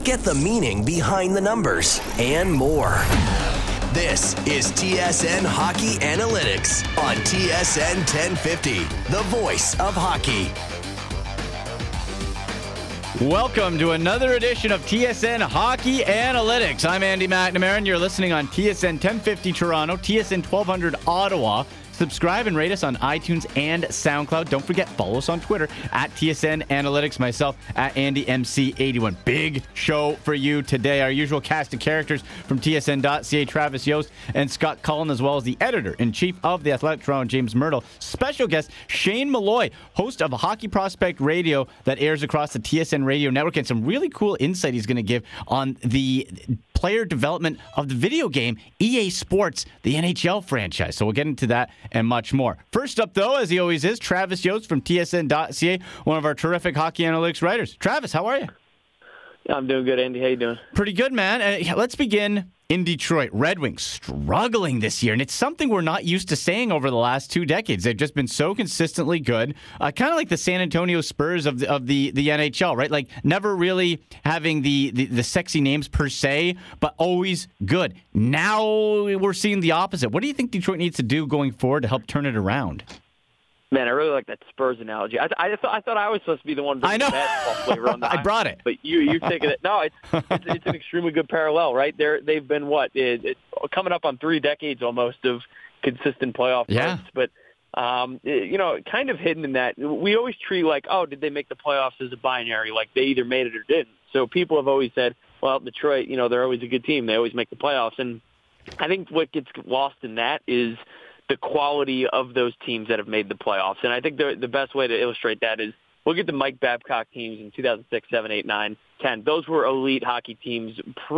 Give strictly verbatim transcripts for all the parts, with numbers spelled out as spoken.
Get the meaning behind the numbers and more. This is T S N Hockey Analytics on T S N ten fifty, the voice of hockey. Welcome to another edition of T S N Hockey Analytics. I'm Andy McNamara, and you're listening on T S N ten fifty Toronto, T S N twelve hundred Ottawa. Subscribe and rate us on iTunes and SoundCloud. Don't forget, follow us on Twitter at T S N Analytics, myself at Andy M C eighty-one. Big show for you today. Our usual cast of characters from T S N dot C A, Travis Yost and Scott Cullen, as well as the editor-in-chief of The Athletic Toronto, James Myrtle. Special guest, Shane Malloy, host of Hockey Prospect Radio that airs across the T S N radio network, and some really cool insight he's going to give on the player development of the video game E A Sports, the N H L franchise. So we'll get into that and much more. First up, though, as he always is, Travis Yost from T S N dot C A, one of our terrific hockey analytics writers. Travis, how are you? I'm doing good, Andy. How you doing? Pretty good, man. Uh, let's begin in Detroit. Red Wings struggling this year, and it's something we're not used to saying over the last two decades. They've just been so consistently good, uh, kind of like the San Antonio Spurs of the, of the, the N H L, right? Like never really having the, the, the sexy names per se, but always good. Now we're seeing the opposite. What do you think Detroit needs to do going forward to help turn it around? Man, I really like that Spurs analogy. I, I, thought, I thought I was supposed to be the one bringing I know. the basketball flavor on the I brought it. But you, you're taking it. No, it's, it's it's an extremely good parallel, right? They're, they've been, what, it, it, coming up on three decades almost of consistent playoff yeah. runs. But, um, it, you know, kind of hidden in that, we always treat like, oh, did they make the playoffs as a binary? Like they either made it or didn't. So people have always said, well, Detroit, you know, they're always a good team. They always make the playoffs. And I think what gets lost in that is the quality of those teams that have made the playoffs. And I think the the best way to illustrate that is look at the Mike Babcock teams in two thousand six, seven, eight, nine, ten. Those were elite hockey teams.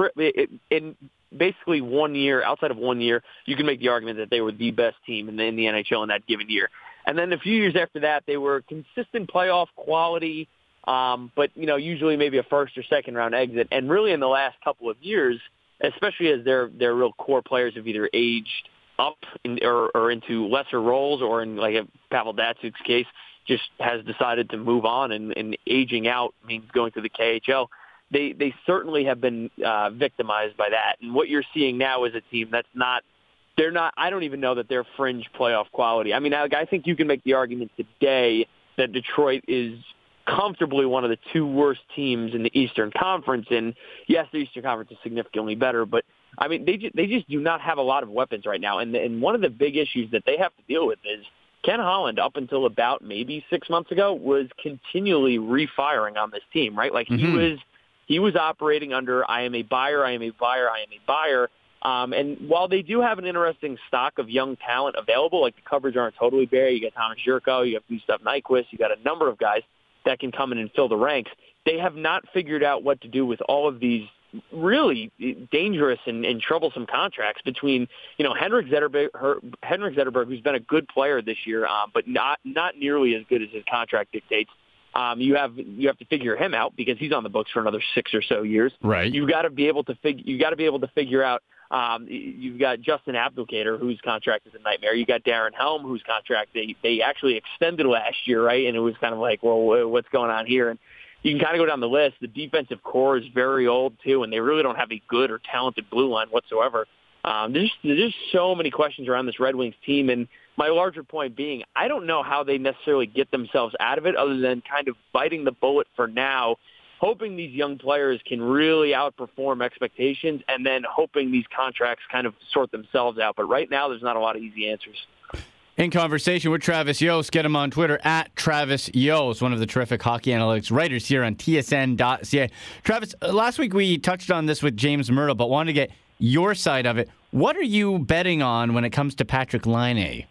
In basically one year, outside of one year, you can make the argument that they were the best team in the, in the N H L in that given year. And then a few years after that, they were consistent playoff quality, um, but you know usually maybe a first or second round exit. And really in the last couple of years, especially as their their real core players have either aged up in, or, or into lesser roles, or in like a Pavel Datsuk's case, just has decided to move on, and, and aging out means going to the K H L. They they certainly have been uh, victimized by that. And what you're seeing now is a team that's not, they're not, I don't even know that they're fringe playoff quality. I mean, I, I think you can make the argument today that Detroit is comfortably one of the two worst teams in the Eastern Conference. And yes, the Eastern Conference is significantly better, but I mean, they just, they just do not have a lot of weapons right now. And, and one of the big issues that they have to deal with is Ken Holland, up until about maybe six months ago, was continually refiring on this team, right? Like mm-hmm. he was he was operating under, I am a buyer, I am a buyer, I am a buyer. Um, and while they do have an interesting stock of young talent available, like the covers aren't totally bare. You got Thomas Jurko, you have Gustav Nyquist, you got a number of guys that can come in and fill the ranks. They have not figured out what to do with all of these really dangerous and, and troublesome contracts between, you know, Henrik Zetterberg, her, Henrik Zetterberg, who's been a good player this year, um, but not not nearly as good as his contract dictates. Um, you have you have to figure him out because he's on the books for another six or so years. Right. You've got to be able to figure. You got to be able to figure out. Um, you've got Justin Abdelkader, whose contract is a nightmare. You got Darren Helm, whose contract they they actually extended last year, right? And it was kind of like, well, what's going on here? And you can kind of go down the list. The defensive core is very old, too, and they really don't have a good or talented blue line whatsoever. Um, there's, there's just so many questions around this Red Wings team, and my larger point being, I don't know how they necessarily get themselves out of it other than kind of biting the bullet for now, hoping these young players can really outperform expectations, and then hoping these contracts kind of sort themselves out. But right now, there's not a lot of easy answers. In conversation with Travis Yost, get him on Twitter at Travis Yost, one of the terrific hockey analytics writers here on T S N dot C A. Travis, last week we touched on this with James Myrtle, but wanted to get your side of it. What are you betting on when it comes to Patrik Laine?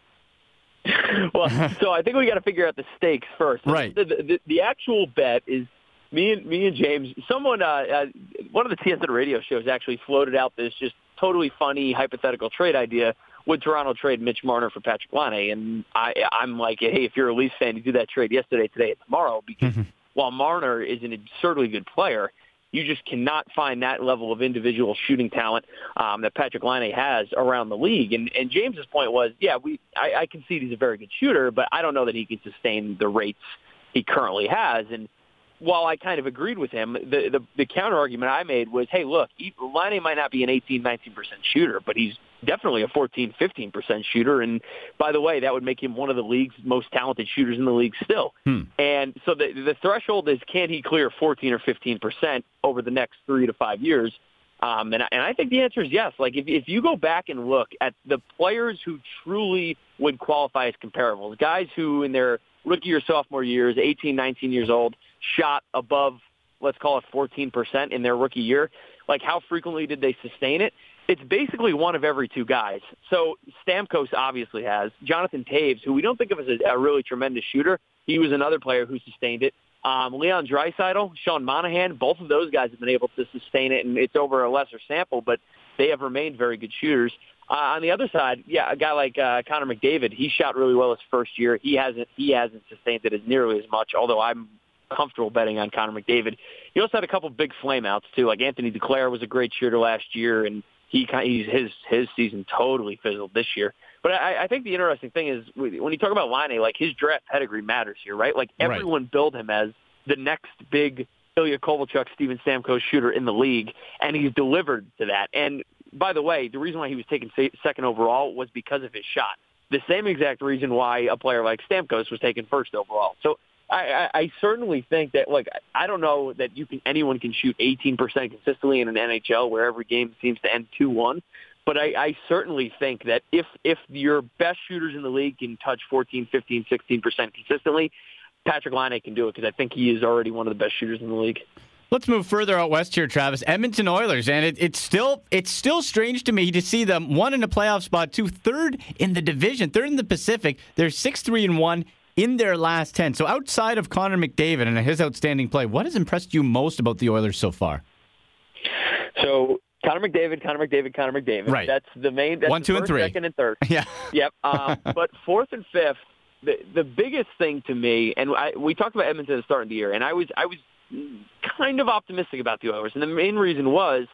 Well, so I think we got to figure out the stakes first. Right. The, the, the actual bet is me and me and James. Someone, uh, uh, one of the T S N radio shows actually floated out this just totally funny hypothetical trade idea. Would Toronto trade Mitch Marner for Patrik Laine? And I, I'm like, hey, if you're a Leafs fan, you do that trade yesterday, today, and tomorrow. Because mm-hmm. while Marner is an absurdly good player, you just cannot find that level of individual shooting talent um, that Patrik Laine has around the league. And, and James's point was, yeah, we I, I concede he's a very good shooter, but I don't know that he can sustain the rates he currently has. And while I kind of agreed with him, the, the, the counter argument I made was, hey, look, Laine might not be an eighteen, nineteen percent shooter, but he's definitely a fourteen, fifteen percent shooter. And by the way, that would make him one of the league's most talented shooters in the league still. Hmm. And so the, the threshold is, can he clear fourteen or fifteen percent over the next three to five years? Um, and, and I think the answer is yes. Like if, if you go back and look at the players who truly would qualify as comparables, guys who in their rookie or sophomore years, eighteen, nineteen years old, shot above, let's call it fourteen percent in their rookie year, like how frequently did they sustain it? It's basically one of every two guys. So Stamkos obviously has. Jonathan Taves, who we don't think of as a, a really tremendous shooter, he was another player who sustained it. Um, Leon Draisaitl, Sean Monahan, both of those guys have been able to sustain it, and it's over a lesser sample, but they have remained very good shooters. Uh, on the other side, yeah, a guy like uh, Connor McDavid, he shot really well his first year. He hasn't he hasn't sustained it as nearly as much, although I'm comfortable betting on Connor McDavid. He also had a couple big flameouts too. Like Anthony Duclair was a great shooter last year, and he he's, his his season totally fizzled this year. But I, I think the interesting thing is when you talk about Laine, like his draft pedigree matters here, right? Like everyone right. billed him as the next big Ilya Kovalchuk, Steven Stamkos shooter in the league, and he's delivered to that. And by the way, the reason why he was taken second overall was because of his shot. The same exact reason why a player like Stamkos was taken first overall. So I, I, I certainly think that, like, I don't know that you can anyone can shoot eighteen percent consistently in an N H L where every game seems to end two one. But I, I certainly think that if if your best shooters in the league can touch fourteen, fifteen, sixteen percent consistently, Patrick Laine can do it because I think he is already one of the best shooters in the league. Let's move further out west here, Travis. Edmonton Oilers, and it, it's still it's still strange to me to see them one in a playoff spot, two third in the division, third in the Pacific. They're six three and one in their last ten. So outside of Connor McDavid and his outstanding play, what has impressed you most about the Oilers so far? So Connor McDavid, Connor McDavid, Connor McDavid. Right. That's the main. That's one, the two, first, and three. Second and third. Yeah. Yep. Um, but fourth and fifth. The, the biggest thing to me, and I, we talked about Edmonton at the start of the year, and I was I was kind of optimistic about the Oilers, and the main reason was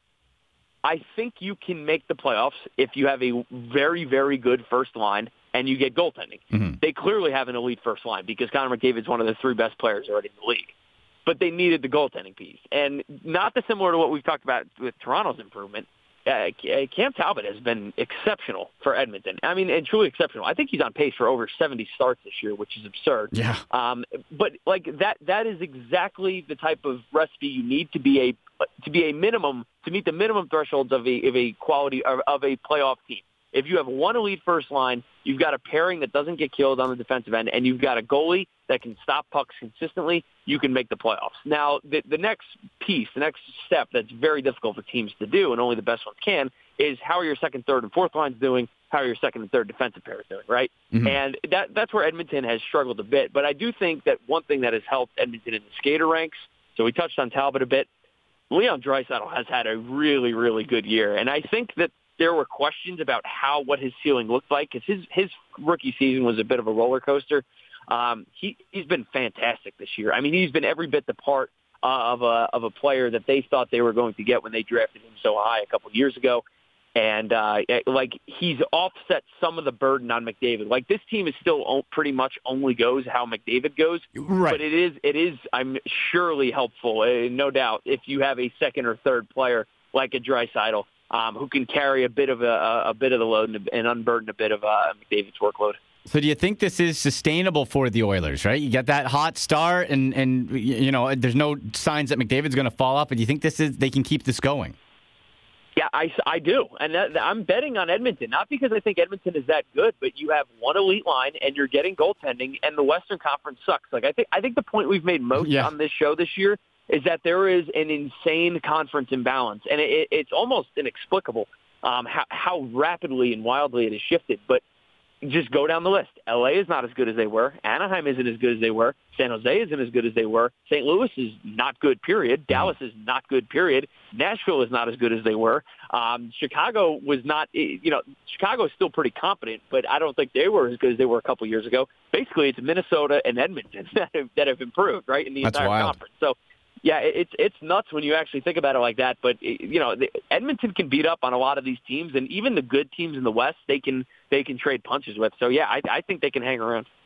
I think you can make the playoffs if you have a very, very good first line and you get goaltending. Mm-hmm. They clearly have an elite first line because Connor McDavid's one of the three best players already in the league. But they needed the goaltending piece. And not dissimilar to what we've talked about with Toronto's improvement, uh, Cam Talbot has been exceptional for Edmonton. I mean, and truly exceptional. I think he's on pace for over seventy starts this year, which is absurd. Yeah. Um, but like that, that is exactly the type of recipe you need to be a to be a minimum to meet the minimum thresholds of a of a quality of, of a playoff team. If you have one elite first line, you've got a pairing that doesn't get killed on the defensive end, and you've got a goalie that can stop pucks consistently, you can make the playoffs. Now, the, the next piece, the next step that's very difficult for teams to do, and only the best ones can, is how are your second, third, and fourth lines doing? How are your second and third defensive pairs doing, right? Mm-hmm. And that that's where Edmonton has struggled a bit. But I do think that one thing that has helped Edmonton in the skater ranks, so we touched on Talbot a bit, Leon Draisaitl has had a really, really good year. And I think that there were questions about how what his ceiling looked like because his his rookie season was a bit of a roller coaster. Um, he he's been fantastic this year. I mean, he's been every bit the part uh, of a of a player that they thought they were going to get when they drafted him so high a couple of years ago. And uh, like he's offset some of the burden on McDavid. Like this team is still pretty much only goes how McDavid goes, right. But it is it is I'm surely helpful, uh, no doubt, if you have a second or third player like a Draisaitl. Um, who can carry a bit of a, a bit of the load and, and unburden a bit of uh, McDavid's workload. So do you think this is sustainable for the Oilers, right? You get that hot start and, and you know, there's no signs that McDavid's going to fall off, but do you think this is they can keep this going? Yeah, I, I do. And that, I'm betting on Edmonton, not because I think Edmonton is that good, but you have one elite line and you're getting goaltending and the Western Conference sucks. Like I think I think the point we've made most yeah. on this show this year is that there is an insane conference imbalance, and it, it's almost inexplicable um, how, how rapidly and wildly it has shifted. But just go down the list. L A is not as good as they were. Anaheim isn't as good as they were. San Jose isn't as good as they were. Saint Louis is not good, period. Dallas is not good, period. Nashville is not as good as they were. Um, Chicago was not, you know, Chicago is still pretty competent, but I don't think they were as good as they were a couple years ago. Basically, it's Minnesota and Edmonton that have, that have improved, right, in the That's entire wild. conference. So, yeah, it's it's nuts when you actually think about it like that. But you know, the, Edmonton can beat up on a lot of these teams, and even the good teams in the West, they can they can trade punches with. So yeah, I, I think they can hang around.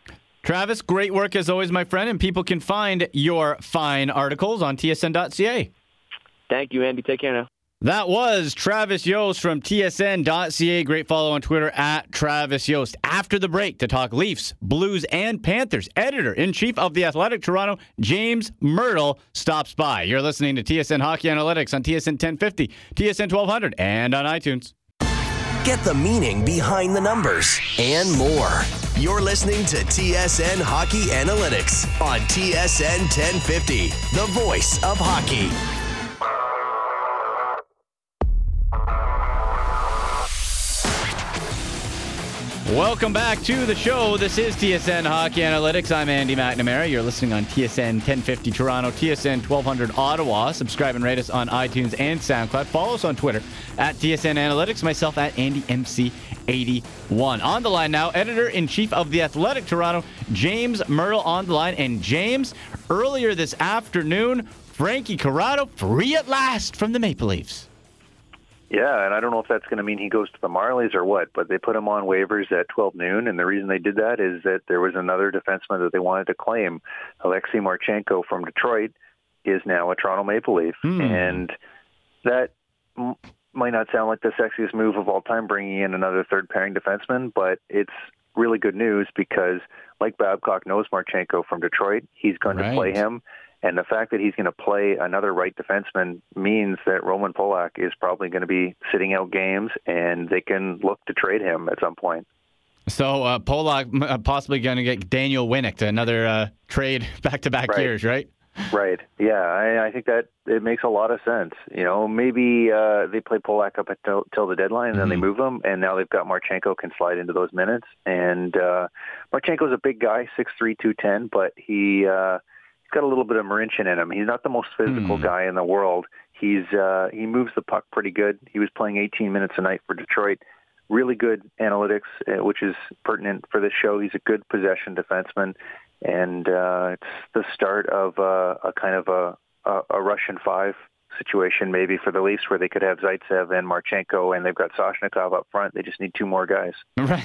Travis, great work as always, my friend, and people can find your fine articles on T S N dot C A. Thank you, Andy. Take care now. That was Travis Yost from T S N dot C A. Great follow on Twitter at Travis Yost. After the break, to talk Leafs, Blues, and Panthers, editor-in-chief of The Athletic Toronto, James Myrtle, stops by. You're listening to T S N Hockey Analytics on T S N ten fifty, T S N twelve hundred, and on iTunes. Get the meaning behind the numbers and more. You're listening to T S N Hockey Analytics on T S N ten fifty, the voice of hockey. Welcome back to the show. This is T S N Hockey Analytics. I'm Andy McNamara. You're listening on T S N ten fifty Toronto, T S N twelve hundred Ottawa. Subscribe and rate us on iTunes and SoundCloud. Follow us on Twitter at T S N Analytics. Myself at Andy M C eighty-one. On the line now, editor-in-chief of The Athletic Toronto, James Myrtle on the line. And James, earlier this afternoon, Frankie Corrado free at last from the Maple Leafs. Yeah, and I don't know if that's going to mean he goes to the Marlies or what, but they put him on waivers at twelve noon, and the reason they did that is that there was another defenseman that they wanted to claim. Alexei Marchenko from Detroit is now a Toronto Maple Leaf, mm. and that m- might not sound like the sexiest move of all time, bringing in another third-pairing defenseman, but it's really good news because, like Babcock knows Marchenko from Detroit, he's going right. to play him. And the fact that he's going to play another right defenseman means that Roman Polak is probably going to be sitting out games, and they can look to trade him at some point. So uh, Polak uh, possibly going to get Daniel Winnick to another uh, trade back-to-back right. years, right? Right. Yeah, I, I think that it makes a lot of sense. You know, maybe uh, they play Polak up until till the deadline, and then mm-hmm. they move him, and now they've got Marchenko can slide into those minutes. And uh, Marchenko's a big guy, six three, two ten, but he... Uh, He's got a little bit of Marincin in him. He's not the most physical hmm. guy in the world. He's uh, he moves the puck pretty good. He was playing eighteen minutes a night for Detroit. Really good analytics, uh, which is pertinent for this show. He's a good possession defenseman, and uh, it's the start of uh, a kind of a, a, a Russian five situation maybe for the Leafs, where they could have Zaitsev and Marchenko, and they've got Soshnikov up front. They just need two more guys. Right.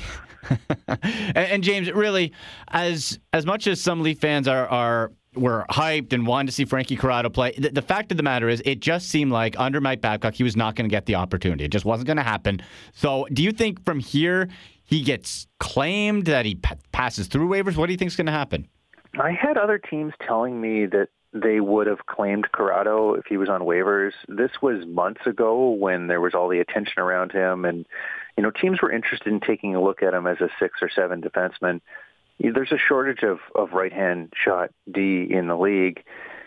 and, and James, really, as as much as some Leaf fans are are were hyped and wanted to see Frankie Corrado play, the, the fact of the matter is it just seemed like under Mike Babcock he was not going to get the opportunity. It just wasn't going to happen. So do you think from here he gets claimed, that he p- passes through waivers? What do you think is going to happen? I had other teams telling me that they would have claimed Corrado if he was on waivers. This was months ago when there was all the attention around him, and you know teams were interested in taking a look at him as a six or seven defenseman. There's a shortage of, of right-hand shot D in the league.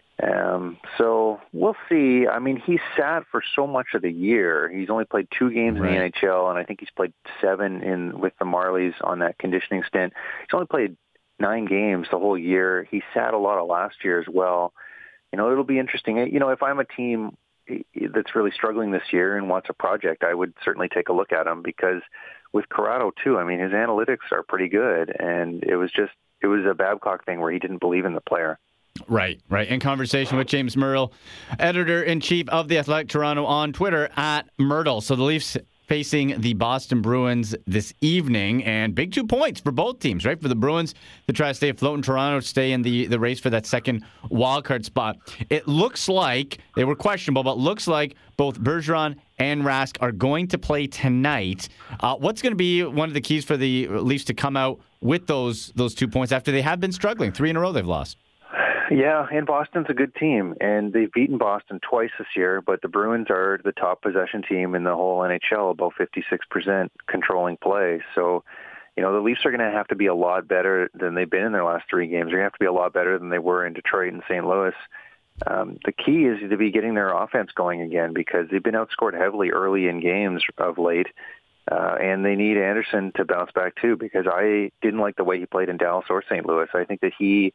Um, so we'll see. I mean, he sat for so much of the year. He's only played two games right. in the N H L, and I think he's played seven in with the Marlies on that conditioning stint. He's only played nine games the whole year. He sat a lot of last year as well. You know, it'll be interesting. You know, if I'm a team that's really struggling this year and wants a project, I would certainly take a look at him, because with Corrado too, I mean, his analytics are pretty good, and it was just, it was a Babcock thing where he didn't believe in the player. Right, right. In conversation with James Myrtle, editor-in-chief of The Athletic Toronto, on Twitter at Myrtle. So the Leafs facing the Boston Bruins this evening, and big two points for both teams, right? For the Bruins to try to stay afloat in Toronto, stay in the, the race for that second wildcard spot. It looks like, they were questionable, but looks like both Bergeron and Rask are going to play tonight. Uh, what's going to be one of the keys for the Leafs to come out with those those two points after they have been struggling? Three in a row they've lost. Yeah, and Boston's a good team, and they've beaten Boston twice this year, but the Bruins are the top possession team in the whole N H L, about fifty-six percent controlling play. So, you know, the Leafs are going to have to be a lot better than they've been in their last three games. They're going to have to be a lot better than they were in Detroit and Saint Louis. Um, the key is to be getting their offense going again, because they've been outscored heavily early in games of late. Uh, and they need Anderson to bounce back too, because I didn't like the way he played in Dallas or Saint Louis. I think that he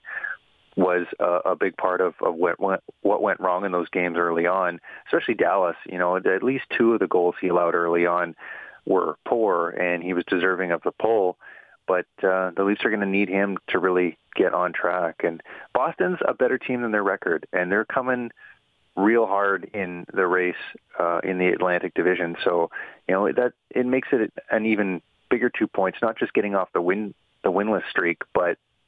was a, a big part of, of what went what went wrong in those games early on, especially Dallas. You know, at least two of the goals he allowed early on were poor, and he was deserving of the pull. But uh, the Leafs are going to need him to really get on track. And Boston's a better team than their record, and they're coming real hard in the race uh, in the Atlantic Division. So, you know, that it makes it an even bigger two points, not just getting off the win the winless streak, but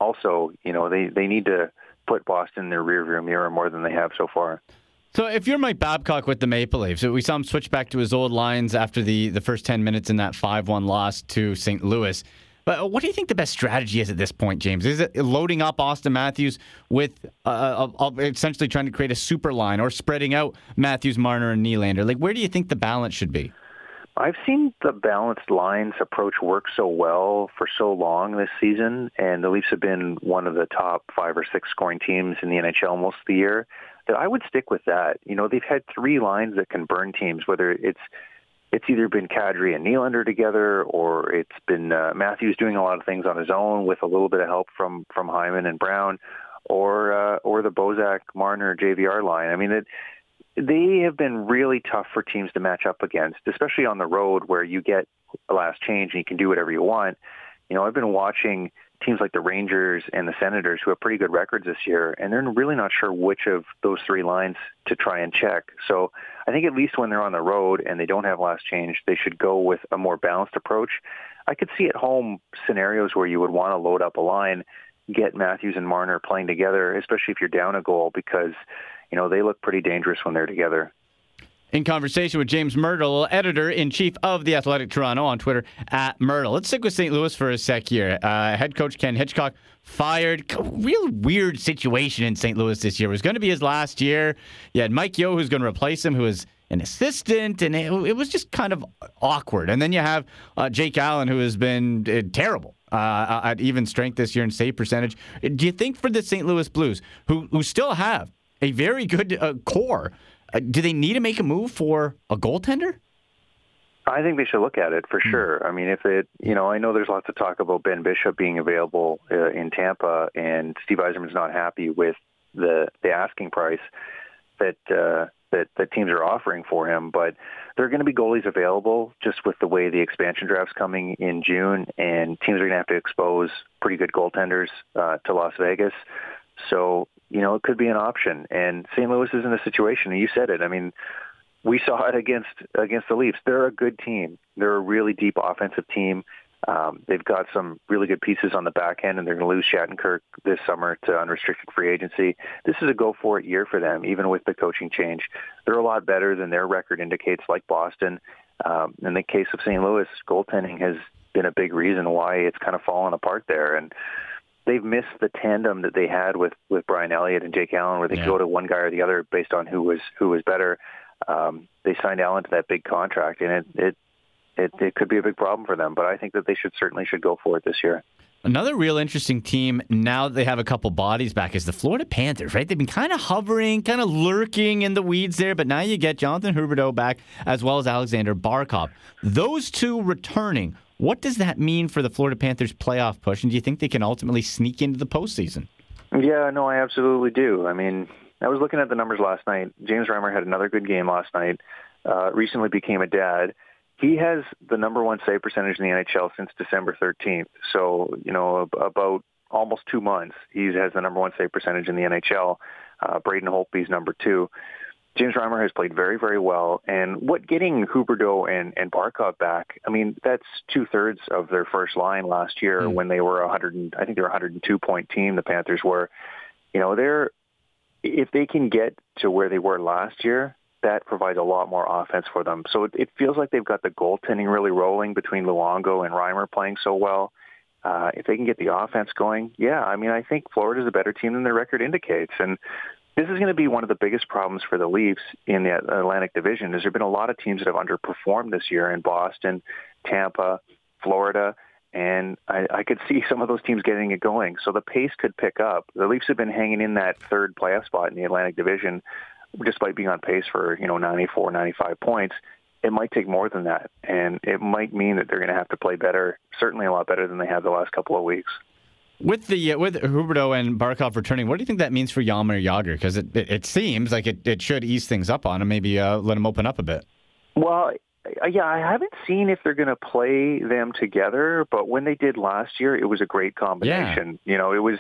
also, you know, they, they need to put Boston in their rearview mirror more than they have so far. So if you're Mike Babcock with the Maple Leafs, we saw him switch back to his old lines after the, the first ten minutes in that five one loss to Saint Louis. But what do you think the best strategy is at this point, James? Is it loading up Auston Matthews with uh, uh, essentially trying to create a super line, or spreading out Matthews, Marner, and Nylander? Like, where do you think the balance should be? I've seen the balanced lines approach work so well for so long this season, and the Leafs have been one of the top five or six scoring teams in the N H L most of the year, that I would stick with that. You know, they've had three lines that can burn teams, whether it's it's either been Kadri and Nylander together, or it's been uh, Matthews doing a lot of things on his own with a little bit of help from, from Hyman and Brown, or uh, or the Bozak, Marner, J V R line. I mean, it, they have been really tough for teams to match up against, especially on the road where you get a last change and you can do whatever you want. You know, I've been watching teams like the Rangers and the Senators, who have pretty good records this year, and they're really not sure which of those three lines to try and check. So I think at least when they're on the road and they don't have last change, they should go with a more balanced approach. I could see at home scenarios where you would want to load up a line, get Matthews and Marner playing together, especially if you're down a goal, because, you know, they look pretty dangerous when they're together. In conversation with James Myrtle, editor-in-chief of The Athletic Toronto, on Twitter, at Myrtle. Let's stick with Saint Louis for a sec here. Uh, head coach Ken Hitchcock fired. Real weird situation in Saint Louis this year. It was going to be his last year. You had Mike Yeo, who's going to replace him, who is an assistant, and it, it was just kind of awkward. And then you have uh, Jake Allen, who has been uh, terrible uh, at even strength this year in save percentage. Do you think for the Saint Louis Blues, who, who still have a very good uh, core, Uh, do they need to make a move for a goaltender? I think they should look at it for sure. I mean, if it, you know, I know there's lots of talk about Ben Bishop being available uh, in Tampa, and Steve Yzerman's not happy with the the asking price that uh, that that teams are offering for him. But there are going to be goalies available just with the way the expansion draft's coming in June, and teams are going to have to expose pretty good goaltenders uh, to Las Vegas. So, you know, it could be an option. And Saint Louis is in a situation, and you said it. I mean, we saw it against against the Leafs. They're a good team. They're a really deep offensive team. Um, they've got some really good pieces on the back end, and they're going to lose Shattenkirk this summer to unrestricted free agency. This is a go-for-it year for them, even with the coaching change. They're a lot better than their record indicates, like Boston. Um, in the case of Saint Louis, goaltending has been a big reason why it's kind of fallen apart there. And they've missed the tandem that they had with, with Brian Elliott and Jake Allen, where they yeah. could go to one guy or the other based on who was who was better. Um, they signed Allen to that big contract, and it, it it it could be a big problem for them. But I think that they should certainly should go for it this year. Another real interesting team, now that they have a couple bodies back, is the Florida Panthers, right? They've been kind of hovering, kind of lurking in the weeds there, but now you get Jonathan Huberdeau back as well as Alexander Barkov. Those two returning, what does that mean for the Florida Panthers playoff push, and do you think they can ultimately sneak into the postseason? Yeah, no, I absolutely do. I mean, I was looking at the numbers last night. James Reimer had another good game last night, uh, recently became a dad. He has the number one save percentage in the N H L since December thirteenth. So, you know, about almost two months, he has the number one save percentage in the N H L. Uh, Braden Holtby's number two. James Reimer has played very, very well. And what getting Huberdeau and, and Barkov back, I mean, that's two-thirds of their first line last year mm. when they were one hundred, I think they were a one hundred two point team, the Panthers were. You know, they're, if they can get to where they were last year, that provides a lot more offense for them. So it, it feels like they've got the goaltending really rolling between Luongo and Reimer playing so well. Uh, if they can get the offense going, yeah, I mean, I think Florida's a better team than their record indicates. And this is going to be one of the biggest problems for the Leafs in the Atlantic Division. Is there have been a lot of teams that have underperformed this year in Boston, Tampa, Florida, and I, I could see some of those teams getting it going. So the pace could pick up. The Leafs have been hanging in that third playoff spot in the Atlantic Division, despite being on pace for, you know, ninety-four, ninety-five points. It might take more than that, and it might mean that they're going to have to play better, certainly a lot better than they have the last couple of weeks. With the uh, with Huberdeau and Barkov returning, what do you think that means for Jaromir Jagr? Because it, it, it seems like it, it should ease things up on him, maybe uh, let him open up a bit. Well, yeah, I haven't seen if they're going to play them together, but when they did last year, it was a great combination. Yeah. You know, it was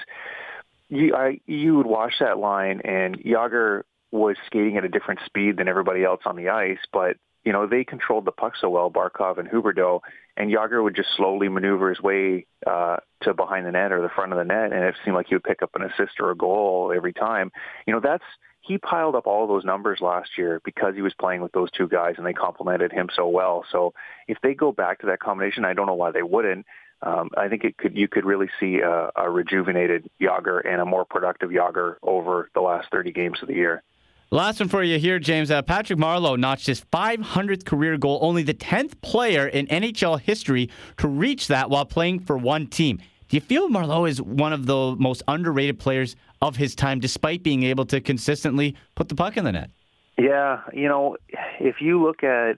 you, I, you would watch that line, and Jagr was skating at a different speed than everybody else on the ice, but you know, they controlled the puck so well, Barkov and Huberdeau, and Jágr would just slowly maneuver his way uh, to behind the net or the front of the net, and it seemed like he would pick up an assist or a goal every time. You know, that's he piled up all of those numbers last year because he was playing with those two guys, and they complemented him so well. So if they go back to that combination, I don't know why they wouldn't. Um, I think it could you could really see a, a rejuvenated Jágr and a more productive Jágr over the last thirty games of the year. Last one for you here, James. Uh, Patrick Marleau notched his five hundredth career goal, only the tenth player in N H L history to reach that while playing for one team. Do you feel Marleau is one of the most underrated players of his time, despite being able to consistently put the puck in the net? Yeah, you know, if you look at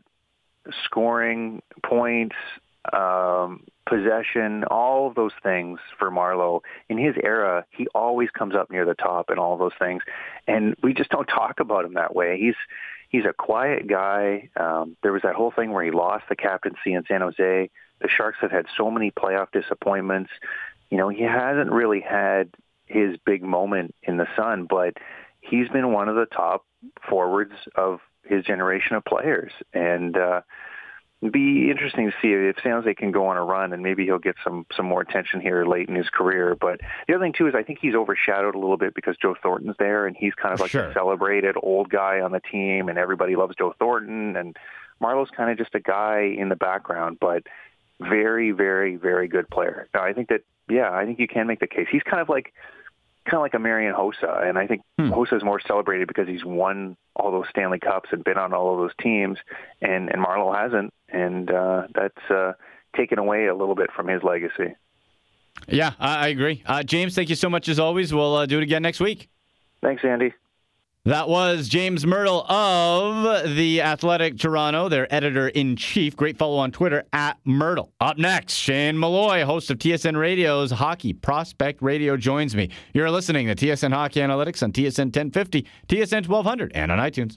scoring, points, um, possession, all of those things for Marleau, in his era, he always comes up near the top in all of those things. And we just don't talk about him that way. He's he's a quiet guy. Um, there was that whole thing where he lost the captaincy in San Jose. The Sharks have had so many playoff disappointments. You know, he hasn't really had his big moment in the sun, but he's been one of the top forwards of his generation of players. And uh, it'd be interesting to see if San Jose can go on a run, and maybe he'll get some, some more attention here late in his career. But the other thing, too, is I think he's overshadowed a little bit because Joe Thornton's there, and he's kind of like Sure. the celebrated old guy on the team, and everybody loves Joe Thornton. And Marleau's kind of just a guy in the background, but very, very, very good player. Now, I think that, yeah, I think you can make the case. He's kind of like kind of like a Marian Hossa, and I think hmm. Hossa is more celebrated because he's won all those Stanley Cups and been on all of those teams, and, and Marleau hasn't, and uh, that's uh, taken away a little bit from his legacy. Yeah, I, I agree. Uh, James, thank you so much as always. We'll uh, do it again next week. Thanks, Andy. That was James Mirtle of The Athletic Toronto, their editor-in-chief. Great follow on Twitter, at Mirtle. Up next, Shane Malloy, host of T S N Radio's Hockey Prospect Radio, joins me. You're listening to T S N Hockey Analytics on T S N ten fifty, T S N twelve hundred, and on iTunes.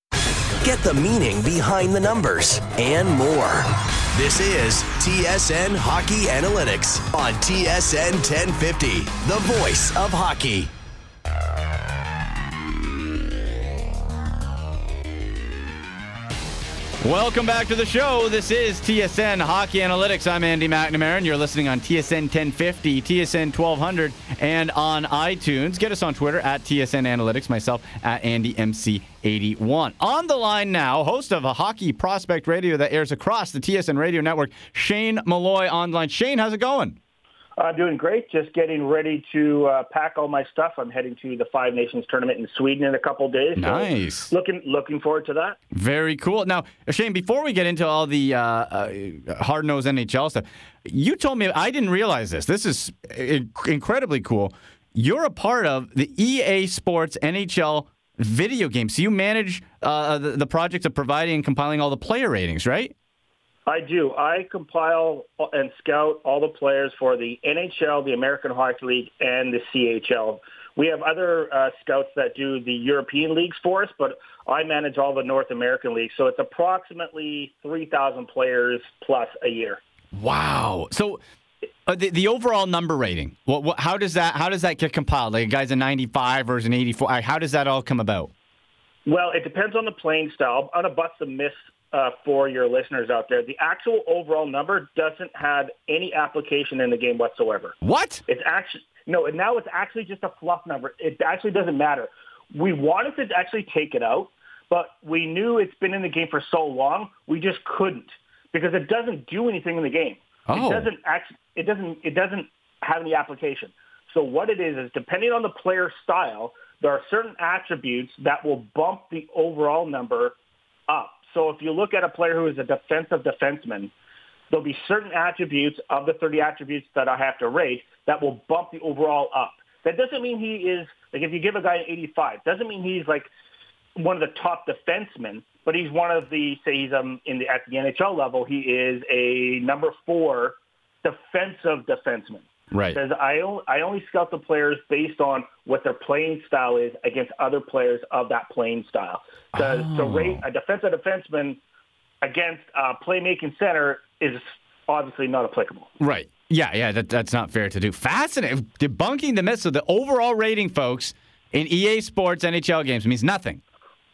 Get the meaning behind the numbers and more. This is T S N Hockey Analytics on T S N ten fifty, the voice of hockey. Welcome back to the show. This is T S N Hockey Analytics. I'm Andy McNamara, and you're listening on T S N ten fifty, T S N twelve hundred, and on iTunes. Get us on Twitter at T S N Analytics, myself at Andy M C eighty-one. On the line now, host of a Hockey Prospect Radio that airs across the T S N Radio Network, Shane Malloy online. Shane, how's it going? Uh, doing great. Just getting ready to uh, pack all my stuff. I'm heading to the Five Nations tournament in Sweden in a couple of days. Nice. So looking looking forward to that. Very cool. Now, Shane, before we get into all the uh, uh, hard-nosed N H L stuff, you told me, I didn't realize this. This is incredibly cool. You're a part of the E A Sports N H L video game. So you manage uh, the, the project of providing and compiling all the player ratings, right? I do. I compile and scout all the players for the N H L, the American Hockey League, and the C H L. We have other uh, scouts that do the European leagues for us, but I manage all the North American leagues. So it's approximately three thousand players plus a year. Wow. So uh, the, the overall number rating, what, what, how does that how does that get compiled? Like a guy's a ninety-five or is an eighty-four? How does that all come about? Well, it depends on the playing style. On a bust the myth uh, for your listeners out there, the actual overall number doesn't have any application in the game whatsoever. What? It's actually no, and now it's actually just a fluff number. It actually doesn't matter. We wanted to actually take it out, but we knew it's been in the game for so long, we just couldn't because it doesn't do anything in the game. Oh. It doesn't actually. It doesn't. It doesn't have any application. So what it is is depending on the player style, there are certain attributes that will bump the overall number up. So if you look at a player who is a defensive defenseman, there'll be certain attributes of the thirty attributes that I have to rate that will bump the overall up. That doesn't mean he is, like if you give a guy an eighty-five, doesn't mean he's like one of the top defensemen, but he's one of the, say he's um, in the, at the N H L level, he is a number four defensive defenseman. Right. Because I only, I only scout the players based on what their playing style is against other players of that playing style. Because oh. to rate a defensive defenseman against a playmaking center is obviously not applicable. Right. Yeah, yeah, that, that's not fair to do. Fascinating. Debunking the myth. So the overall rating, folks, in E A Sports N H L games means nothing.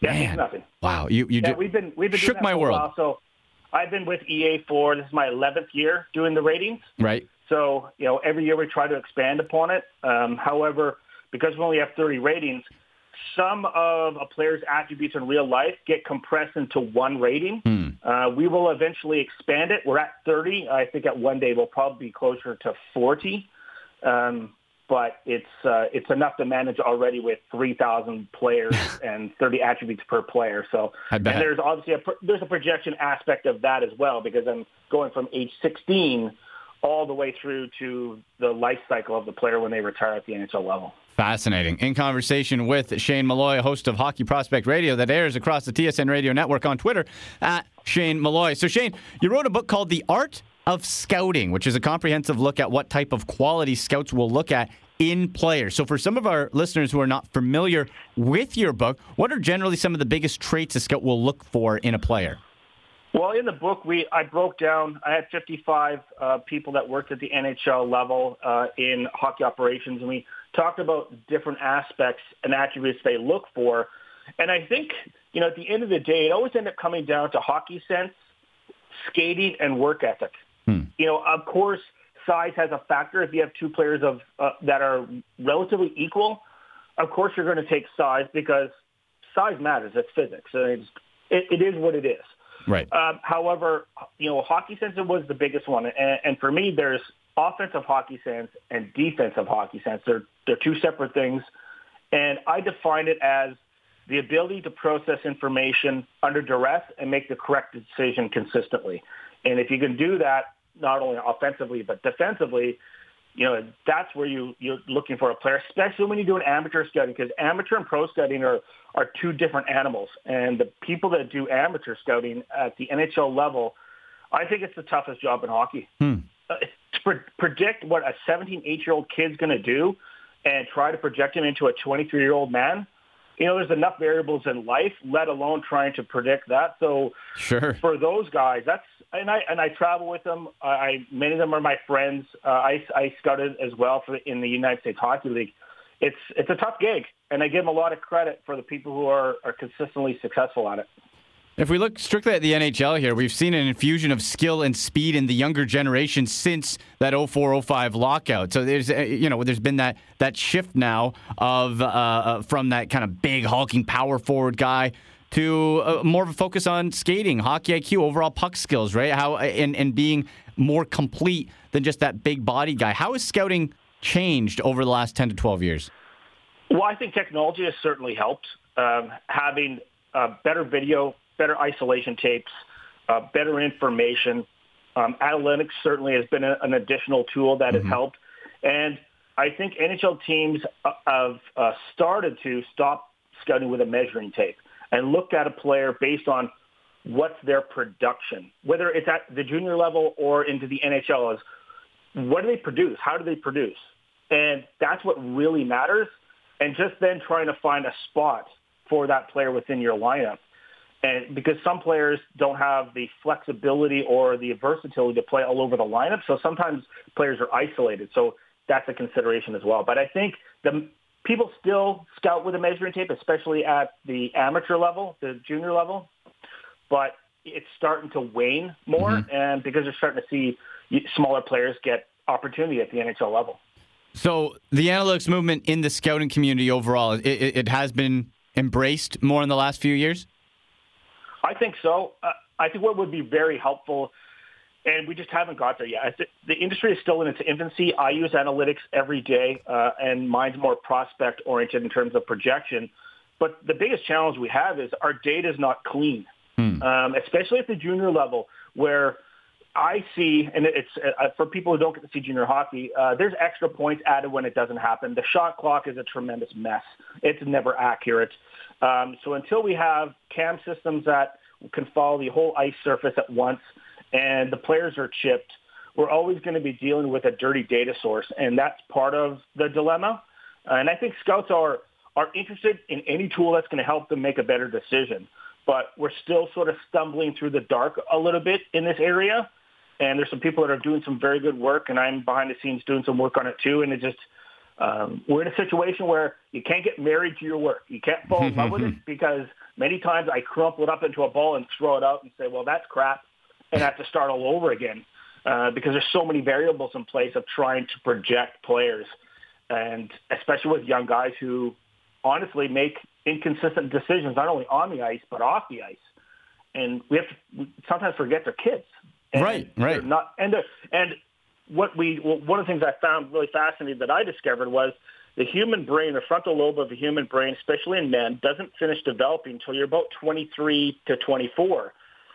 Yeah, Man. it's nothing. Wow, you you yeah, do, we've been we've been shook doing that my for a world. while. So I've been with E A for this is my eleventh year doing the ratings. Right. So you know, every year we try to expand upon it. Um, however, because we only have thirty ratings, some of a player's attributes in real life get compressed into one rating. Hmm. Uh, we will eventually expand it. We're at thirty. I think at one day we'll probably be closer to forty. Um, but it's uh, it's enough to manage already with three thousand players and thirty attributes per player. So, I bet. and there's obviously a there's a projection aspect of that as well, because I'm going from age sixteen all the way through to the life cycle of the player when they retire at the N H L level. Fascinating. In conversation with Shane Malloy, host of Hockey Prospect Radio that airs across the T S N Radio Network, on Twitter at Shane Malloy. So Shane, you wrote a book called The Art of Scouting, which is a comprehensive look at what type of quality scouts will look at in players. So for some of our listeners who are not familiar with your book, what are generally some of the biggest traits a scout will look for in a player? Well, in the book, we I broke down, I had fifty-five uh, people that worked at the N H L level uh, in hockey operations, and we talked about different aspects and attributes they look for. And I think, you know, at the end of the day, it always ended up coming down to hockey sense, skating, and work ethic. Hmm. You know, of course, size has a factor. If you have two players of uh, that are relatively equal, of course you're going to take size because size matters. It's physics. So it's, it, it is what it is. Right. Um, however, you know, hockey sense was the biggest one. And, and for me, there's offensive hockey sense and defensive hockey sense. They're, they're two separate things. And I define it as the ability to process information under duress and make the correct decision consistently. And if you can do that, not only offensively but defensively, you know, that's where you, you're looking for a player, especially when you're doing amateur scouting, because amateur and pro scouting are, are two different animals. And the people that do amateur scouting at the N H L level, I think it's the toughest job in hockey. Hmm. Uh, to pre- predict what a seventeen, eighteen-year-old kid's going to do and try to project him into a twenty-three-year-old man, you know, there's enough variables in life, let alone trying to predict that. So Sure. for those guys, that's and I and I travel with them. I many of them are my friends. Uh, I I scouted as well for in the United States Hockey League. It's it's a tough gig, and I give them a lot of credit for the people who are, are consistently successful at it. If we look strictly at the N H L here, we've seen an infusion of skill and speed in the younger generation since that oh four oh five lockout. So there's, uh, you know, there's been that that shift now of uh, uh, from that kind of big hulking power forward guy to uh, more of a focus on skating, hockey I Q, overall puck skills, right? How and and being more complete than just that big body guy. How has scouting changed over the last ten to twelve years? Well, I think technology has certainly helped. Um, having uh, better video, better isolation tapes, uh, better information. Um, analytics certainly has been a, an additional tool that Mm-hmm. has helped. And I think N H L teams uh, have uh, started to stop scouting with a measuring tape and look at a player based on what's their production, whether it's at the junior level or into the N H L. Is what do they produce? How do they produce? And that's what really matters. And just then trying to find a spot for that player within your lineup. And because some players don't have the flexibility or the versatility to play all over the lineup, so sometimes players are isolated. So that's a consideration as well. But I think the people still scout with a measuring tape, especially at the amateur level, the junior level. But it's starting to wane more, mm-hmm. and because they're starting to see smaller players get opportunity at the N H L level. So the analytics movement in the scouting community overall, it, it, it has been embraced more in the last few years? I think so. Uh, I think what would be very helpful, and we just haven't got there yet. Th- the industry is still in its infancy. I use analytics every day, uh, and mine's more prospect-oriented in terms of projection. But the biggest challenge we have is our data is not clean, hmm. um, especially at the junior level, where I see, and it's uh, for people who don't get to see junior hockey, uh, there's extra points added when it doesn't happen. The shot clock is a tremendous mess. It's never accurate. Um, so until we have cam systems that can follow the whole ice surface at once and the players are chipped, we're always going to be dealing with a dirty data source, and that's part of the dilemma. Uh, and I think scouts are, are interested in any tool that's going to help them make a better decision. But we're still sort of stumbling through the dark a little bit in this area. And there's some people that are doing some very good work, and I'm behind the scenes doing some work on it too. And it just, um, we're in a situation where you can't get married to your work. You can't fall in love with it because Many times I crumple it up into a ball and throw it out and say, well, that's crap, and I have to start all over again uh, because there's so many variables in place of trying to project players, and especially with young guys who honestly make inconsistent decisions, not only on the ice but off the ice. And we have to we sometimes forget they're kids. And right, right. Not, and they're, and what we well, one of the things I found really fascinating that I discovered was the human brain, the frontal lobe of the human brain, especially in men, doesn't finish developing until you're about twenty-three to twenty-four.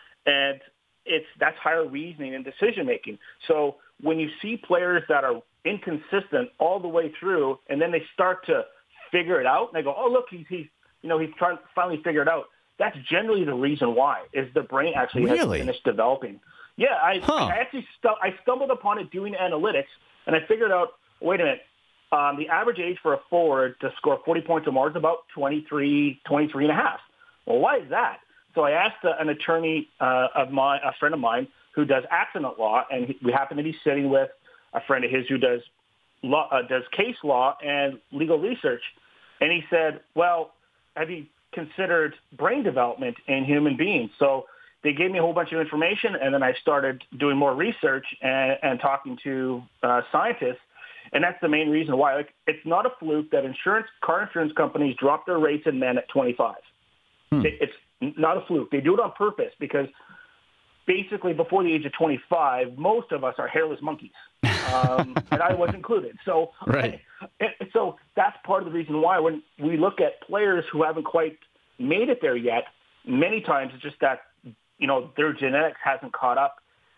And it's that's higher reasoning and decision making. So when you see players that are inconsistent all the way through, and then they start to figure it out, and they go, "Oh, look, he's he's you know he's trying to finally figure it out." That's generally the reason why is the brain actually really? hasn't finished developing. Yeah, I, huh. I actually stu- I stumbled upon it doing analytics, and I figured out. Wait a minute. Um, the average age for a forward to score forty points or more is about twenty-three, twenty-three and a half. Well, why is that? So I asked uh, an attorney uh, of mine, a friend of mine who does accident law, and he, we happen to be sitting with a friend of his who does law, uh, does case law and legal research. And he said, well, have you considered brain development in human beings? So they gave me a whole bunch of information, and then I started doing more research and, and talking to uh, scientists. And that's the main reason why. Like, it's not a fluke that insurance, car insurance companies drop their rates in men at twenty-five. Hmm. It, it's not a fluke. They do it on purpose because basically before the age of twenty-five, most of us are hairless monkeys, um, and I was included. So, right. and, so that's part of the reason why when we look at players who haven't quite made it there yet, many times it's just that, you know, their genetics hasn't caught up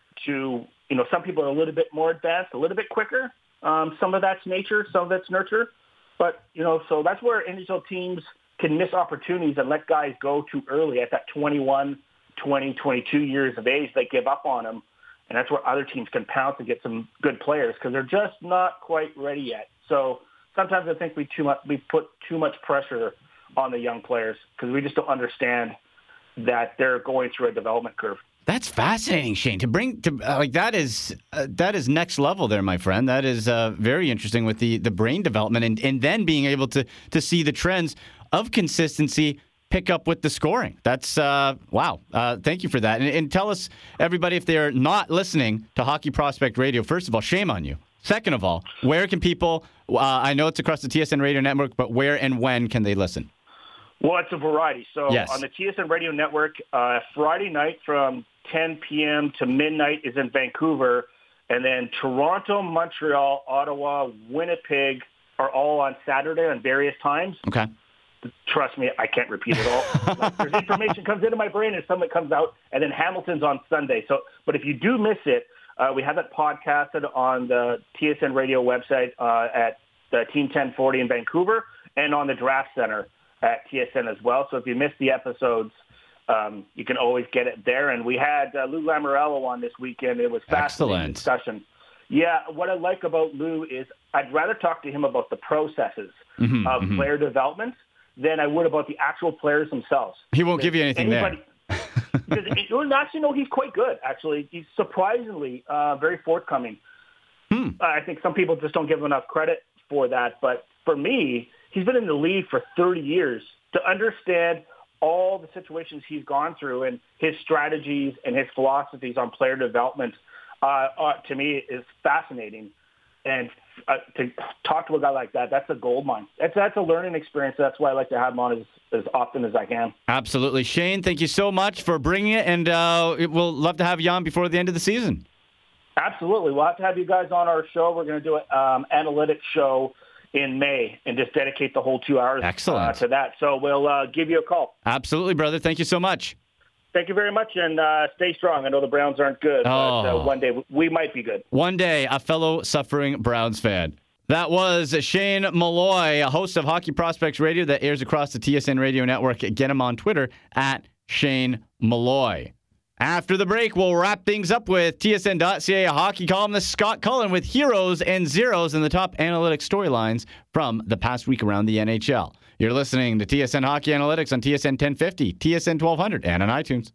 to, you know, some people are a little bit more advanced, a little bit quicker. Um, some of that's nature, some of that's nurture. But, you know, so that's where N H L teams can miss opportunities and let guys go too early at that twenty-one, twenty, twenty-two years of age. They give up on them. And that's where other teams can pounce and get some good players because they're just not quite ready yet. So sometimes I think we too much we put too much pressure on the young players because we just don't understand that they're going through a development curve. That's fascinating, Shane. To bring to uh, like that is uh, that is next level there, my friend. That is uh, very interesting with the, the brain development and, and then being able to to see the trends of consistency pick up with the scoring. That's uh, wow. Uh, thank you for that. And, and tell us, everybody, if they're not listening to Hockey Prospect Radio, first of all, shame on you. Second of all, where can people? Uh, I know it's across the T S N Radio Network, but where and when can they listen? Well, it's a variety. So yes. on the T S N Radio Network, uh, Friday night from ten p.m. to midnight is in Vancouver. And then Toronto, Montreal, Ottawa, Winnipeg are all on Saturday on various times. Okay. Trust me, I can't repeat it all. Like, there's information comes into my brain and some that comes out. And then Hamilton's on Sunday. So, but if you do miss it, uh, we have it podcasted on the T S N Radio website uh, at the Team ten forty in Vancouver and on the Draft Center at T S N as well. So if you missed the episodes, um, you can always get it there. And we had uh, Lou Lamoriello on this weekend. It was fascinating discussion. Yeah, what I like about Lou is I'd rather talk to him about the processes mm-hmm, of mm-hmm. player development than I would about the actual players themselves. He won't give you anything anybody, there. Because it, actually, no, he's quite good, actually. He's surprisingly uh, very forthcoming. Hmm. Uh, I think some people just don't give him enough credit for that. But for me, he's been in the league for thirty years. To understand all the situations he's gone through and his strategies and his philosophies on player development, uh, uh, to me, is fascinating. And uh, to talk to a guy like that, that's a gold mine. That's that's a learning experience. That's why I like to have him on as, as often as I can. Absolutely. Shane, thank you so much for bringing it, and uh, we'll love to have you on before the end of the season. Absolutely. We'll have to have you guys on our show. We're going to do an um, analytics show in May and just dedicate the whole two hours uh, to that. So we'll uh, give you a call. Absolutely, brother. Thank you so much. Thank you very much, and uh, stay strong. I know the Browns aren't good, oh. but uh, one day we might be good. One day, a fellow suffering Browns fan. That was Shane Malloy, a host of Hockey Prospects Radio that airs across the T S N Radio Network. Get him on Twitter at Shane Malloy. After the break, we'll wrap things up with T S N dot C A hockey columnist Scott Cullen with heroes and zeros in the top analytics storylines from the past week around the N H L. You're listening to T S N Hockey Analytics on T S N ten fifty, T S N twelve hundred, and on iTunes.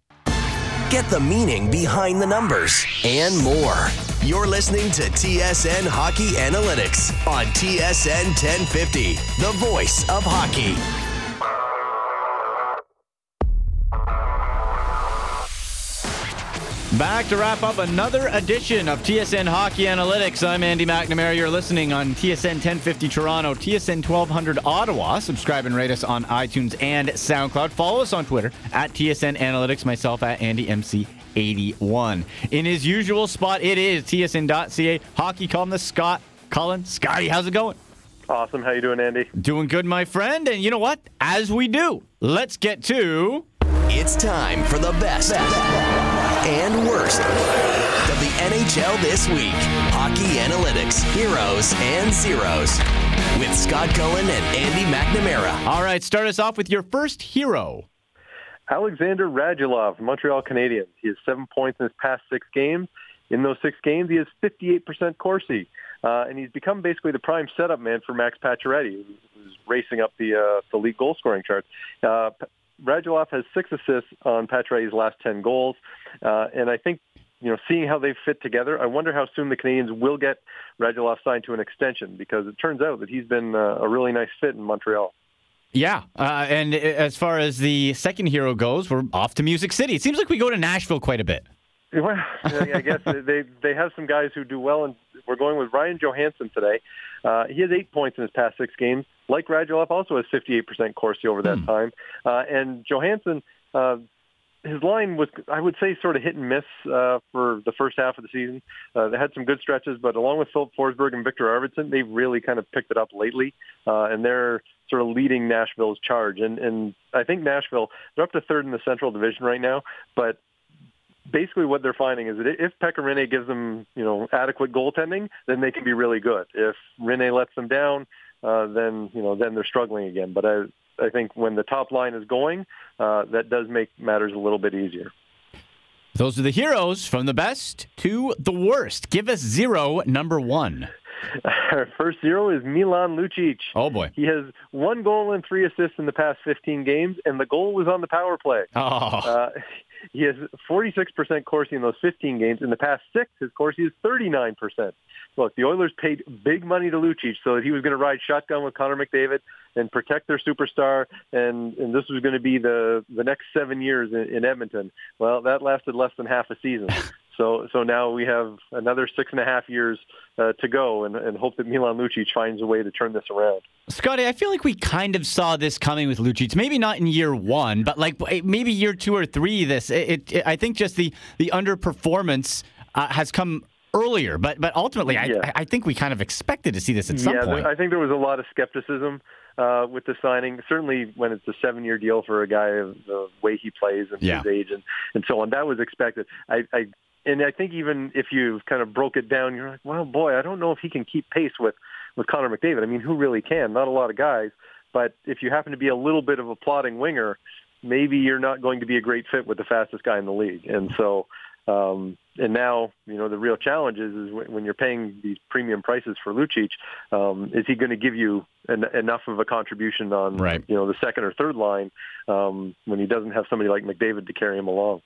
Get the meaning behind the numbers and more. You're listening to T S N Hockey Analytics on T S N ten fifty, the voice of hockey. Back to wrap up another edition of T S N Hockey Analytics. I'm Andy McNamara. You're listening on T S N ten fifty Toronto, T S N twelve hundred Ottawa. Subscribe and rate us on iTunes and SoundCloud. Follow us on Twitter at T S N Analytics. Myself at Andy M C eighty-one. In his usual spot, it is T S N dot C A hockey columnist Scott Cullen. Scotty, how's it going? Awesome. How you doing, Andy? Doing good, my friend. And you know what? As we do, let's get to... It's time for the best and worst of the N H L this week. Hockey analytics, heroes and zeros. With Scott Cullen and Andy McNamara. All right, start us off with your first hero. Alexander Radulov, Montreal Canadiens. He has seven points in his past six games. In those six games, he has fifty-eight percent Corsi. Uh, and he's become basically the prime setup man for Max Pacioretty, who's racing up the uh, the league goal scoring charts. Uh, Radulov has six assists on Pacioretty's last ten goals. Uh, and I think, you know, seeing how they fit together, I wonder how soon the Canadiens will get Radulov signed to an extension, because it turns out that he's been uh, a really nice fit in Montreal. Yeah, uh, and as far as the second hero goes, we're off to Music City. It seems like we go to Nashville quite a bit. Well, I guess they they have some guys who do well, and we're going with Ryan Johansson today. Uh, he has eight points in his past six games. Like Radulov, also has fifty-eight percent Corsi over that hmm. time. Uh, and Johansson, uh, his line was, I would say, sort of hit and miss uh, for the first half of the season. Uh, they had some good stretches, but along with Philip Forsberg and Victor Arvidsson, they've really kind of picked it up lately, uh, and they're sort of leading Nashville's charge. And, and I think Nashville, they're up to third in the Central Division right now, but basically what they're finding is that if Pekka Rinne gives them, you know, adequate goaltending, then they can be really good. If Rinne lets them down, uh, then, you know, then they're struggling again. But I, I think when the top line is going, uh, that does make matters a little bit easier. Those are the heroes, from the best to the worst. Give us zero, number one. Our first zero is Milan Lucic. Oh, boy. He has one goal and three assists in the past fifteen games, and the goal was on the power play. Oh. Uh, he has forty-six percent Corsi in those fifteen games. In the past six, his Corsi is thirty-nine percent. Look, the Oilers paid big money to Lucic so that he was going to ride shotgun with Connor McDavid and protect their superstar, and, and this was going to be the, the next seven years in, in Edmonton. Well, that lasted less than half a season. So so now we have another six and a half years uh, to go, and, and hope that Milan Lucic finds a way to turn this around. Scotty, I feel like we kind of saw this coming with Lucic. Maybe not in year one, but like maybe year two or three. This it, it, I think just the the underperformance uh, has come earlier, but but ultimately, I, yeah. I think we kind of expected to see this at some yeah, point. I think there was a lot of skepticism uh, with the signing. Certainly, when it's a seven-year deal for a guy of the way he plays and yeah. his age and, and so on, that was expected. I. I And I think even if you kind of broke it down, you're like, well, boy, I don't know if he can keep pace with, with Connor McDavid. I mean, who really can? Not a lot of guys. But if you happen to be a little bit of a plodding winger, maybe you're not going to be a great fit with the fastest guy in the league. And so, um, and now, you know, the real challenge is, is when you're paying these premium prices for Lucic, um, is he going to give you an, enough of a contribution on, right. you know, the second or third line um, when he doesn't have somebody like McDavid to carry him along?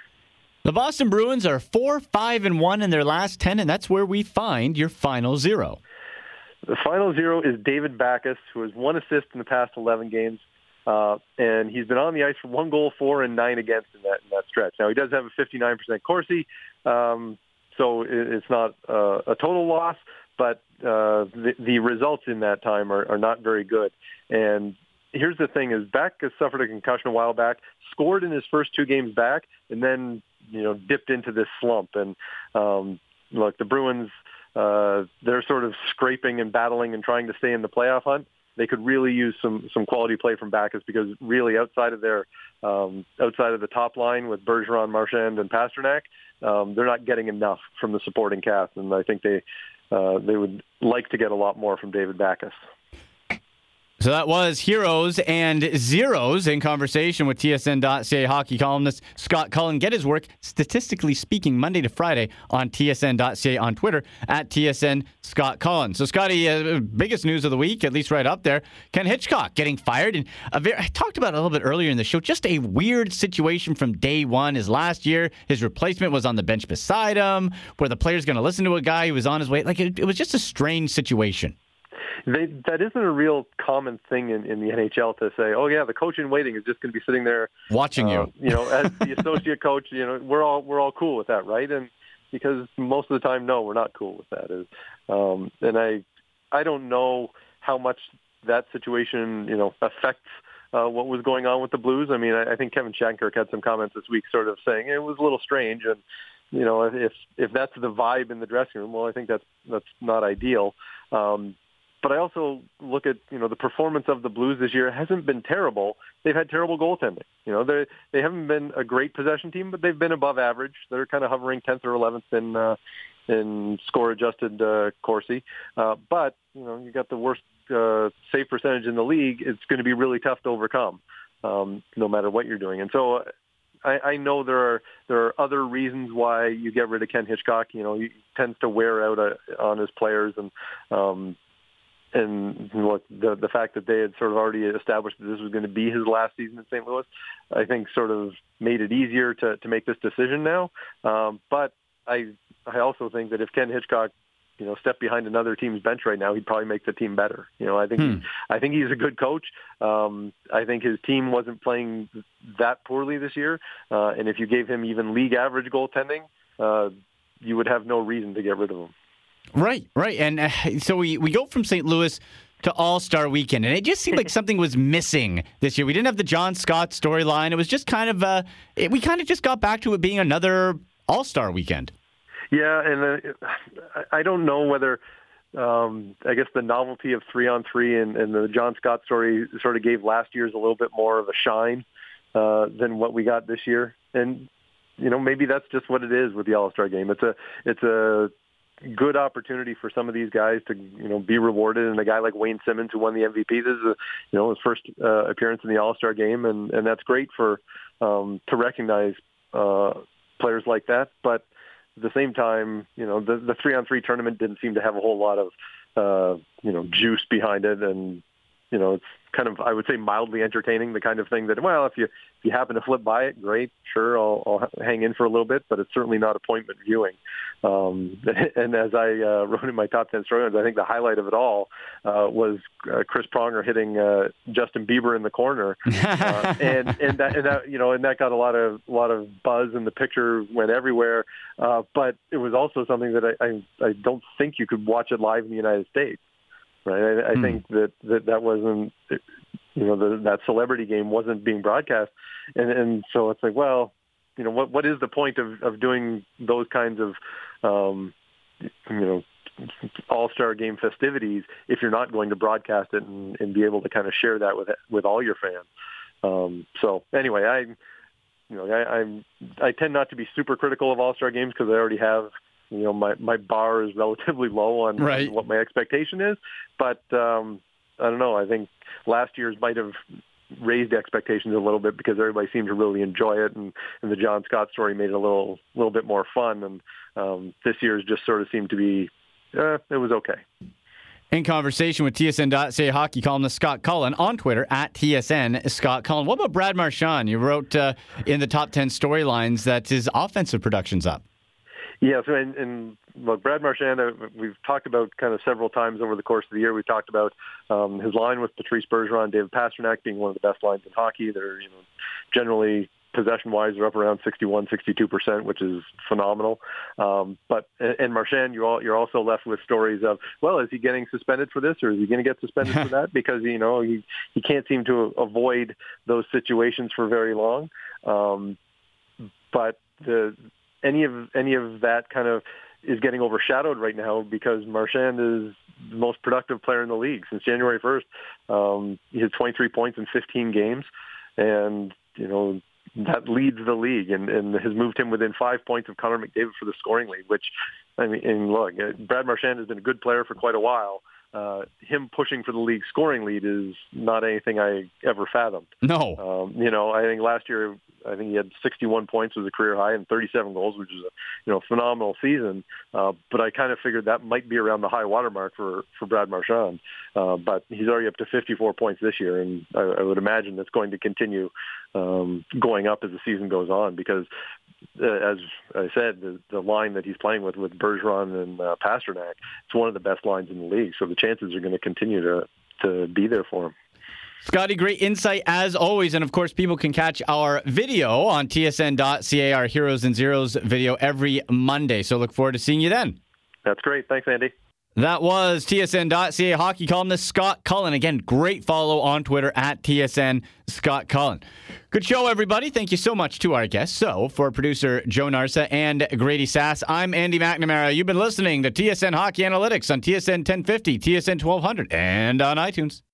The Boston Bruins are four, five, and one in their last ten, and that's where we find your final zero. The final zero is David Backes, who has one assist in the past eleven games, uh, and he's been on the ice for one goal, four, and nine against in that in that stretch. Now he does have a fifty-nine percent Corsi, um, so it's not uh, a total loss, but uh, the, the results in that time are, are not very good. And here's the thing: is Backes suffered a concussion a while back, scored in his first two games back, and then, you know, dipped into this slump. And um, look, the Bruins, uh, they're sort of scraping and battling and trying to stay in the playoff hunt. They could really use some some quality play from Backes, because really outside of their um, outside of the top line with Bergeron, Marchand, and Pasternak, um, they're not getting enough from the supporting cast, and I think they uh, they would like to get a lot more from David Backes. So that was Heroes and Zeros in conversation with T S N dot C A hockey columnist Scott Cullen. Get his work, statistically speaking, Monday to Friday on T S N dot C A, on Twitter at T S N Scott Cullen. So, Scotty, uh, biggest news of the week, at least right up there, Ken Hitchcock getting fired. And a very, I talked about it a little bit earlier in the show, just a weird situation from day one. His last year, his replacement was on the bench beside him, where the player's going to listen to a guy who was on his way. Like, it, it was just a strange situation. they, that isn't a real common thing in, in the N H L to say, oh yeah, the coach in waiting is just going to be sitting there watching uh, you. You know, as the associate coach. You know, we're all we're all cool with that, right? And because most of the time, no, we're not cool with that. Um, and I I don't know how much that situation, you know, affects uh, what was going on with the Blues. I mean, I, I think Kevin Shattenkirk had some comments this week, sort of saying it was a little strange, and you know, if if that's the vibe in the dressing room, well, I think that's that's not ideal. Um, but I also look at, you know, the performance of the Blues this year hasn't been terrible. They've had terrible goaltending. You know, they they haven't been a great possession team, but they've been above average. They're kind of hovering tenth or eleventh in uh, in score adjusted uh, Corsi. Uh, but you know, you got the worst uh, save percentage in the league. It's going to be really tough to overcome, um, no matter what you're doing. And so I, I know there are there are other reasons why you get rid of Ken Hitchcock. You know, he tends to wear out uh, on his players, and um, and look, the the fact that they had sort of already established that this was going to be his last season in Saint Louis, I think sort of made it easier to to make this decision now. Um, but I I also think that if Ken Hitchcock, you know, stepped behind another team's bench right now, he'd probably make the team better. You know, I think hmm. he, I think he's a good coach. Um, I think his team wasn't playing that poorly this year, uh, and if you gave him even league average goaltending, uh, you would have no reason to get rid of him. Right, right. And uh, so we, we go from Saint Louis to All-Star Weekend, and it just seemed like something was missing this year. We didn't have the John Scott storyline. It was just kind of, uh, it, we kind of just got back to it being another All-Star Weekend. Yeah, and uh, I don't know whether, um, I guess the novelty of three-on-three and, and the John Scott story sort of gave last year's a little bit more of a shine uh, than what we got this year. And, you know, maybe that's just what it is with the All-Star game. It's a, it's a, good opportunity for some of these guys to, you know, be rewarded. And a guy like Wayne Simmons, who won the M V P, this is, a, you know, his first uh, appearance in the All-Star game, and, and that's great for um, to recognize uh, players like that. But at the same time, you know, the, the three-on-three tournament didn't seem to have a whole lot of, uh, you know, juice behind it, and you know, it's kind of, I would say, mildly entertaining, the kind of thing that, well, if you if you happen to flip by it, great, sure, I'll, I'll hang in for a little bit, but it's certainly not appointment viewing. Um, and as I uh, wrote in my top ten storylines, I think the highlight of it all uh, was uh, Chris Pronger hitting uh, Justin Bieber in the corner, uh, and and that, and that you know, and that got a lot of a lot of buzz, and the picture went everywhere. Uh, but it was also something that I, I I don't think you could watch it live in the United States. Right, I, I hmm. think that, that that wasn't, you know, the, that celebrity game wasn't being broadcast, and and so it's like, well, you know, what what is the point of, of doing those kinds of, um, you know, all-star game festivities if you're not going to broadcast it and, and be able to kind of share that with with all your fans? Um, so anyway, I, you know, I I'm, I tend not to be super critical of all-star games because I already have. You know, my, my bar is relatively low on, right. on what my expectation is. But um, I don't know. I think last year's might have raised expectations a little bit because everybody seemed to really enjoy it, and, and the John Scott story made it a little little bit more fun. And um, this year's just sort of seemed to be, uh, it was okay. In conversation with T S N dot C A hockey columnist Scott Cullen on Twitter at T S N Scott Cullen. What about Brad Marchand? You wrote uh, in the top ten storylines that his offensive production's up. Yeah, so and, and look, Brad Marchand, uh, we've talked about kind of several times over the course of the year. We've talked about um, his line with Patrice Bergeron, David Pastrnak being one of the best lines in hockey. They're, you know, generally possession-wise, they're up around sixty-one, sixty-two percent, which is phenomenal. Um, but and Marchand, you're all, you're also left with stories of, well, is he getting suspended for this, or is he going to get suspended for that? Because you know he he can't seem to avoid those situations for very long. Um, but the Any of any of that kind of is getting overshadowed right now because Marchand is the most productive player in the league since January first. Um, he had twenty-three points in fifteen games, and you know that leads the league and, and has moved him within five points of Connor McDavid for the scoring lead. Which, I mean, and look, Brad Marchand has been a good player for quite a while. Uh, him pushing for the league scoring lead is not anything I ever fathomed. No, um, you know, I think last year. I think he had sixty-one points was a career high and thirty-seven goals, which is a you know phenomenal season. Uh, but I kind of figured that might be around the high water mark for, for Brad Marchand. Uh, but he's already up to fifty-four points this year, and I, I would imagine it's going to continue um, going up as the season goes on because uh, as I said, the, the line that he's playing with, with Bergeron and uh, Pasternak, it's one of the best lines in the league. So the chances are going to continue to, to be there for him. Scotty, great insight as always. And of course, people can catch our video on T S N dot C A, our Heroes and Zeros video every Monday. So look forward to seeing you then. That's great. Thanks, Andy. That was T S N dot C A hockey columnist Scott Cullen. Again, great follow on Twitter at T S N Scott Cullen. Good show, everybody. Thank you so much to our guests. So, for producer Joe Narsa and Grady Sass, I'm Andy McNamara. You've been listening to T S N Hockey Analytics on T S N ten fifty, T S N twelve hundred, and on iTunes.